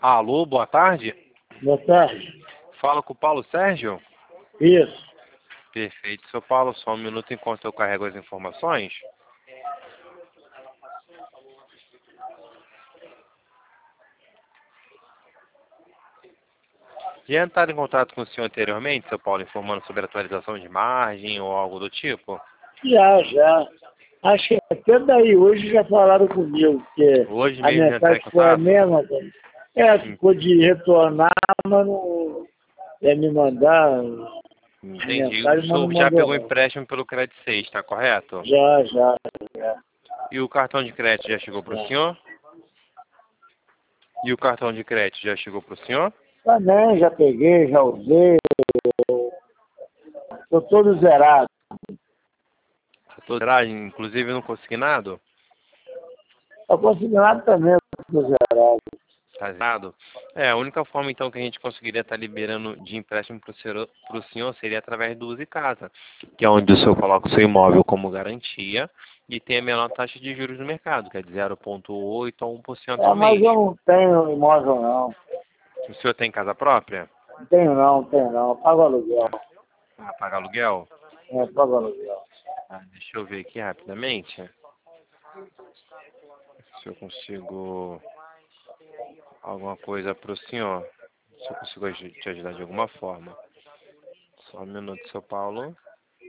Alô, boa tarde. Boa tarde. Fala com o Paulo Sérgio? Isso. Perfeito. Seu Paulo, só um minuto enquanto eu carrego as informações. Já entraram em contato com o senhor anteriormente, seu Paulo, informando sobre atualização de margem ou algo do tipo? Já. Acho que até daí hoje já falaram comigo, que Hoje a mesmo já entraram em mensagem foi a contato? mesma. Ficou de retornar, mas não ia me mandar a Entendi. O mensagem, mas não senhor já mandou pegou não. empréstimo pelo Crédito 6, tá correto? Já. E o cartão de crédito já chegou para o senhor? E o cartão de crédito já chegou para o senhor? Também já peguei, já usei. Estou todo zerado. Tô zerado, inclusive no consignado? Estou consignado também, estou zerado. Tá zerado? A única forma então que a gente conseguiria estar liberando de empréstimo para o senhor seria através do Use Casa, que é onde o senhor coloca o seu imóvel como garantia e tem a menor taxa de juros do mercado, que é de 0,8% a 1% ao Mas mês. eu não tenho imóvel não. O senhor tem casa própria? Não tenho não. Eu pago aluguel. Ah, paga aluguel? Pago aluguel. Deixa eu ver aqui rapidamente se eu consigo alguma coisa para o senhor. Se eu consigo te ajudar de alguma forma. Só um minuto, seu Paulo.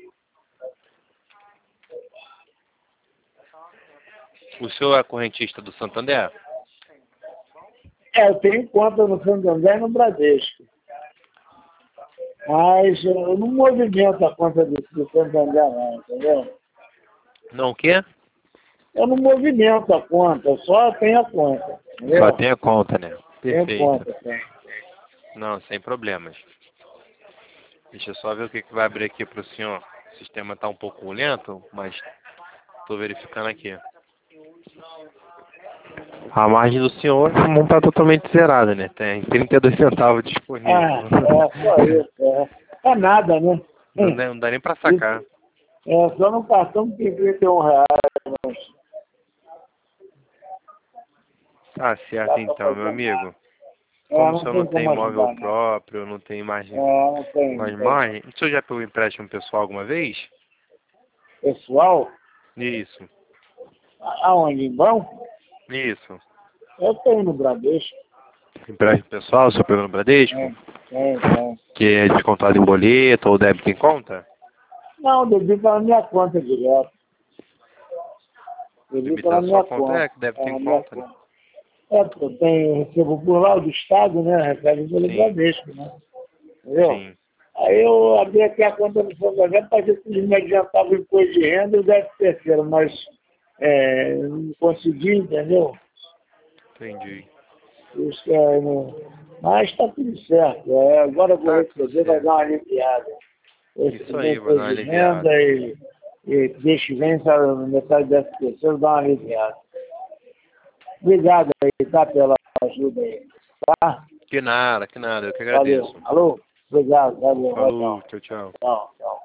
O senhor é correntista do Santander? Eu tenho conta no Santander e no Bradesco. Mas eu não movimento a conta do Santander não, entendeu? Não, o quê? Eu não movimento a conta, eu só tenho a conta, entendeu? Só tem a conta, né? Tenho Perfeito. conta, tá? Não, sem problemas. Deixa eu só ver o que vai abrir aqui para o senhor. O sistema está um pouco lento, mas estou verificando aqui. A margem do senhor não está totalmente zerada, né? Tem 32 centavos disponível. Só isso. É nada, né? Não dá nem para sacar. Só no cartão que tem R$ 31. Tá certo então, meu amigo. Como o Não senhor não tem tem como imóvel ajudar, não. próprio, não tem margem, Não tem. mais margem, o senhor já pegou empréstimo pessoal alguma vez? Pessoal, Isso, aonde? Em banco? isso. Eu tenho no Bradesco. Empréstimo pessoal, o senhor pegou no Bradesco? Tem. Que é descontado em boleto ou débito em conta? Não, debito na minha conta direto. Debito Débito na na sua minha conta? conta. Que débito em Na minha conta, né? conta. Porque recebo por lá do Estado, né? Recebe pelo Sim, Bradesco, né? Entendeu? sim. Aí eu abri aqui a conta do Santander para ver se eles me adiantavam o imposto de renda e o 13º, mas não consegui, entendeu? Entendi. Isso mas está tudo certo. Agora eu vou Tá tudo receber, vai certo. dar uma aliviada. Eu Isso receber aí, vai dar imposto uma de aliviada. renda e deixa vem, sabe, metade do 13º, dá uma aliviada. Obrigado aí, tá, pela ajuda aí. Tá? Que nada, eu que Valeu. agradeço. Alô? Obrigado, valeu. Falou, tchau, tchau. Tchau.